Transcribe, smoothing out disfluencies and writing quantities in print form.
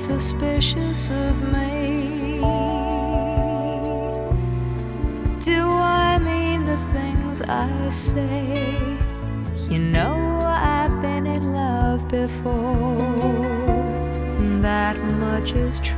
suspicious of me? Do I mean the things I say? You know I've been in love before, that much is true.